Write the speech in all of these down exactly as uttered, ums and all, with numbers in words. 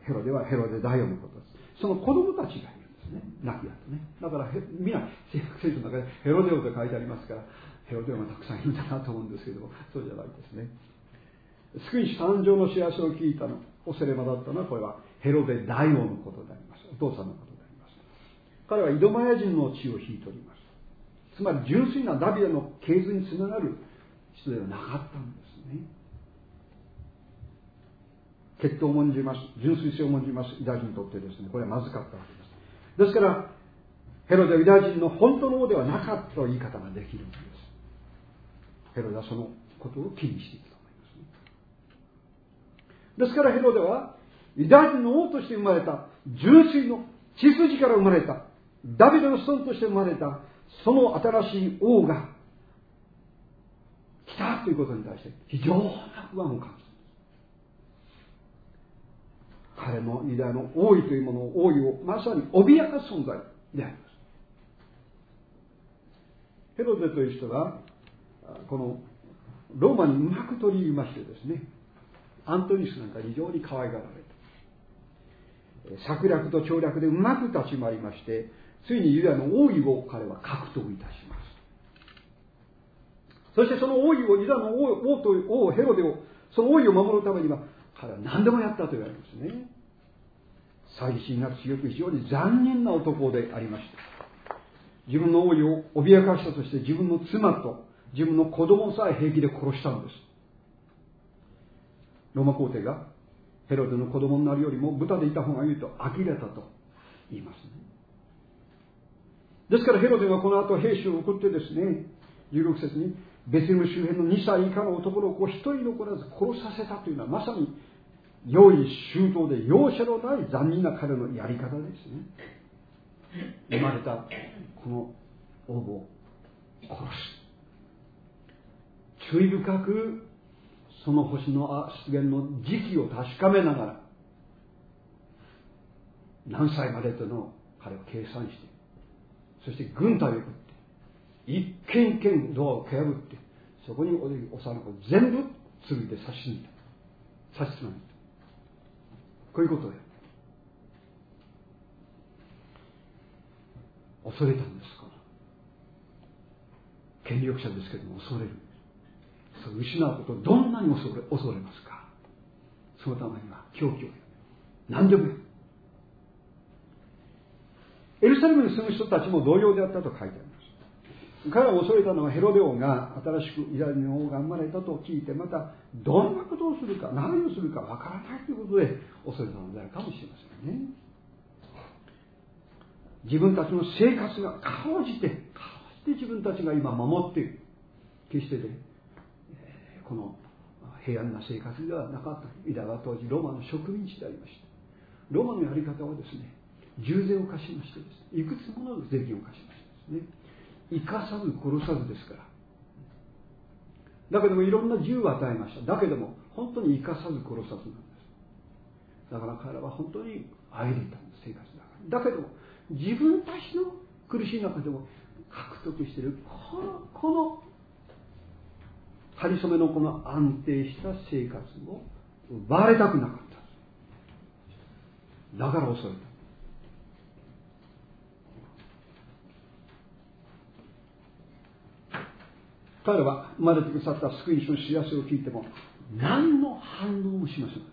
ヘロデはヘロデ大王のことです。その子供たちがいるんですね、亡き後ね。だからみんな聖約聖書の中でヘロデ王と書いてありますから、ヘロデ王がたくさんいるんだなと思うんですけども、そうじゃないですね。救い主誕生の知らせを聞いたの、オセレマだったのは、これはヘロデ大王のことであります。お父さんのことであります。彼はイドマヤ人の血を引いております。つまり純粋なダビデの系図につながる人ではなかったんですね。血統を重んじます、純粋性を重んじますユダヤ人にとってですね、これはまずかったわけです。ですからヘロデはユダヤ人の本当の王ではなかったという言い方ができるんです。ヘロデはそのことを気にしていると思いますね。ですからヘロデはユダヤ人の王として生まれた、純粋の血筋から生まれた、ダビデの子孫として生まれた、その新しい王が来たということに対して非常な不安を感じる。彼のユダヤの王位というものを、王位をまさに脅かす存在であります。ヘロデという人はこのローマにうまく取り入りましてですね、アントニウスなんか非常に可愛がられて、策略と調略でうまく立ち回りまして、ついにユダヤの王位を彼は獲得いたします。そしてその王位を、ユダヤの 王, 王と王ヘロデを、その王位を守るためには彼は何でもやったと言われますね。猜疑心が強く非常に残忍な男でありました。自分の王位を脅かしたとして、自分の妻と自分の子供さえ平気で殺したんです。ローマ皇帝がヘロデの子供になるよりも豚でいた方がいいと呆れたと言いますね。ですからヘロデはこの後兵士を送ってですね、じゅうろく節にベツレヘム周辺のにさい以下の男の子を一人残らず殺させたというのは、まさに用意周到で容赦のない残忍な彼のやり方ですね。生まれたこの王母を殺す。注意深くその星の出現の時期を確かめながら、何歳までというのを彼は計算して、そして軍隊を送って一軒一軒ドアを蹴破って、そこに幼子を全部剣で刺し抜いた、刺しつなげた。こういうことで恐れたんですから。権力者ですけども恐れる。そう失うことをどんなに恐れ恐れますか。そのためには狂気を何でもやる。エルサレムに住む人たちも同様であったと書いてあります。彼らを恐れたのはヘロデ王が新しくユダヤ人の王が生まれたと聞いて、またどんなことをするか何をするかわからないということで恐れたのであるかもしれませんね。自分たちの生活がかろうじてかろうじて自分たちが今守っている、決してねこの平安な生活ではなかった。ユダヤは当時ローマの植民地でありました。ローマのやり方はですね、重税を課しましてですね、いくつもの税金を課しましてですね、生かさず殺さずですから。だけどもいろんな自由を与えました。だけども本当に生かさず殺さずなんです。だから彼らは本当にあえいでいたんです、生活だから。だけども自分たちの苦しい中でも獲得しているこのこのかりそめのこの安定した生活を奪われたくなかった。だから恐れた。彼らは生まれてくださった救い主の知らせを聞いても何の反応もしません。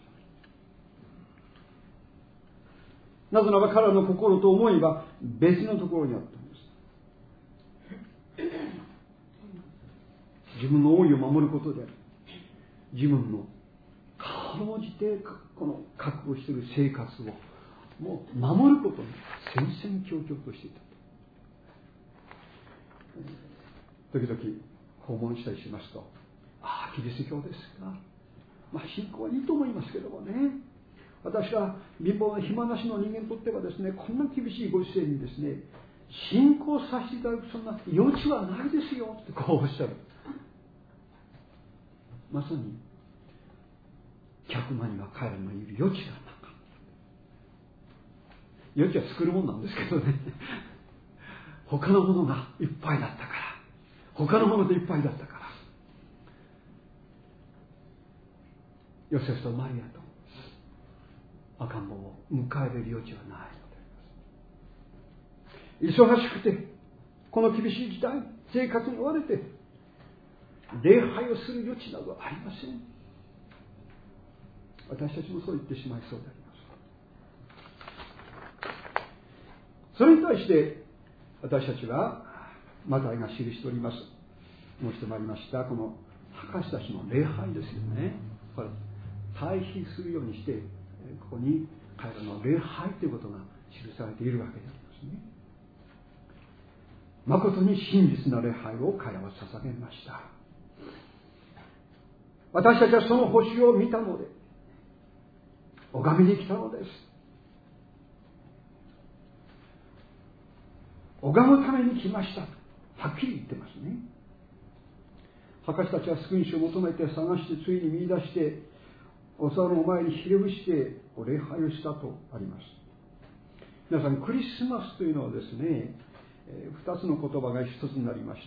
なぜなら彼らの心と思いは別のところにあったんです。自分の王位を守ることで自分のかろうじてこの覚悟している生活をもう守ることに戦々恐々としていた。時々訪問したりしますと、ああキリスト教ですか、まあ信仰はいいと思いますけどもね、私は貧乏な暇なしの人間にとってはですね、こんな厳しいご時世にですね信仰させていただくそんな余地はないですよってこうおっしゃる。まさに客間には彼らのいる余地がなかった。余地は作るもんなんですけどね他のものがいっぱいだったから、他のものでいっぱいだったから、ヨセフとマリアと赤ん坊を迎えれる余地はないのであります。忙しくてこの厳しい時代生活に追われて礼拝をする余地などはありません。私たちもそう言ってしまいそうであります。それに対して私たちはマタイが記しております。申してまいりましたこの博士たちの礼拝ですよね。これ対比するようにしてここに彼らの礼拝ということが記されているわけでありますね。誠に真実な礼拝を彼らは捧げました。私たちはその星を見たので拝みに来たのです。拝むために来ました。はっきり言ってますね。博士たちは救い主を求めて探してついに見出してお皿の前にひれ伏して礼拝をしたとあります。皆さん、クリスマスというのはですね、二つの言葉が一つになりました。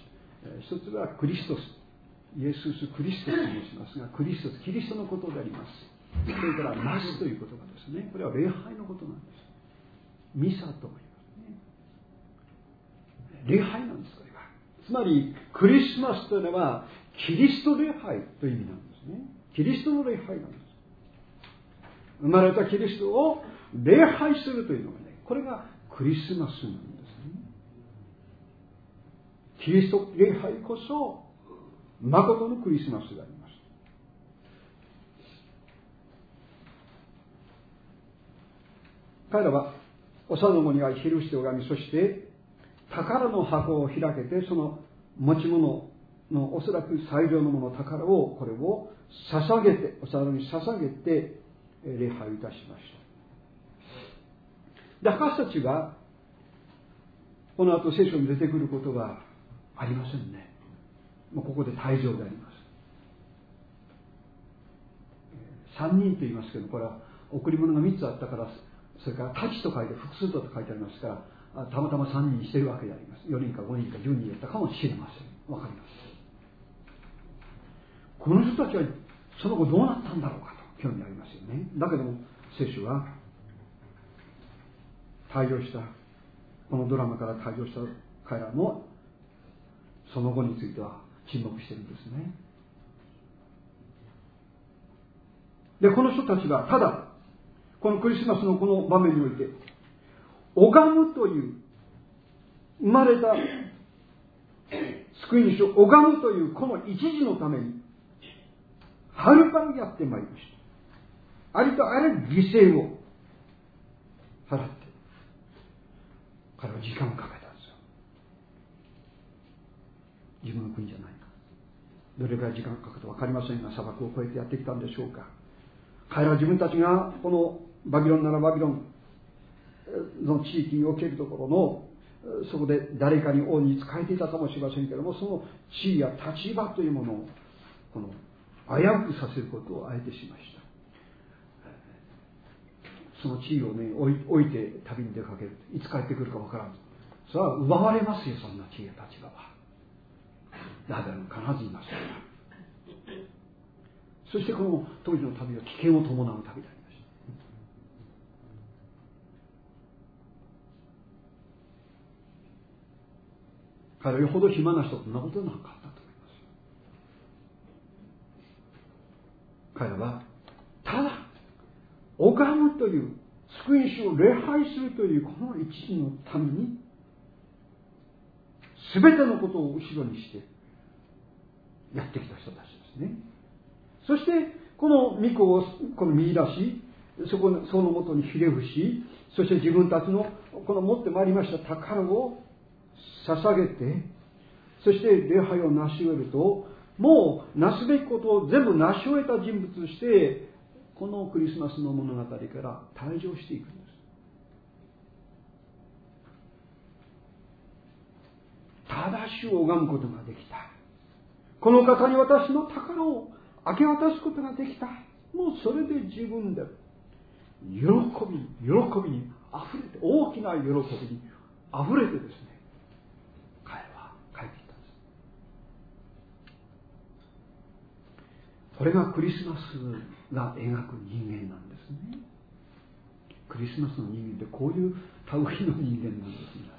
一つはクリストス、イエススクリストスと申しますが、クリストス、キリストのことであります。それからマスという言葉ですね。これは礼拝のことなんです。ミサとも言いますね。礼拝なんです、これは。つまりクリスマスというのはキリスト礼拝という意味なんですね。キリストの礼拝なんです。生まれたキリストを礼拝するというのがね、これがクリスマスなんですね。キリスト礼拝こそ誠のクリスマスであります。彼らは幼子にはひれ伏して拝み、そして宝の箱を開けて、その持ち物のおそらく最上のもの、宝をこれを捧げて、お皿に捧げて礼拝いたしました。で、博士たちはこの後聖書に出てくることはありませんね。もうここで退場であります。三人と言いますけど、これは贈り物が三つあったから、それから太刀と書いて複数だと書いてありますから、たまたま三人にしているわけであります。四人か五人か十人だったかもしれません。わかります。この人たちはその後どうなったんだろうかと興味ありますよね。だけども聖書は退場した、このドラマから退場した彼らのその後については沈黙しているんですね。で、この人たちはただこのクリスマスのこの場面において拝むという、生まれた救い主を拝むというこの一時のためにはるばるやってまいりました。ありとあらゆる犠牲を払って彼は時間をかけたんですよ。自分の国じゃないか、どれくらい時間がかかるか分かりませんが、砂漠を越えてやってきたんでしょうか。彼らは自分たちがこのバビロンならバビロンの地域におけるところの、そこで誰かに王に仕えていたかもしれませんけれども、その地位や立場というものをこの危うくさせることをあえてしました。その地位をね置い、置いて旅に出かける、いつ帰ってくるか分からん。それは奪われますよ、そんな地位や立場は。誰も必ずいますから。そしてこの当時の旅は危険を伴う旅でありました。彼はよほど暇な人はそんなことなかったと思います。彼らはただ拝むという救い主を礼拝するというこの一時のために全てのことを後ろにしてやってきた人たちですね。そしてこの御子をこの見出し、そこのそのもとにひれ伏し、そして自分たちのこの持ってまいりました宝を捧げて、そして礼拝を成し終えると、もうなすべきことを全部成し終えた人物としてこのクリスマスの物語から退場していくんです。ただ主を拝むことができた、この方に私の宝を明け渡すことができた、もうそれで十分で、喜び喜びにあふれて、大きな喜びにあふれてですね、彼は帰ってきたんです。これがクリスマスが描く人間なんですね。 クリスマスの人間ってこういう類の人間なんですね。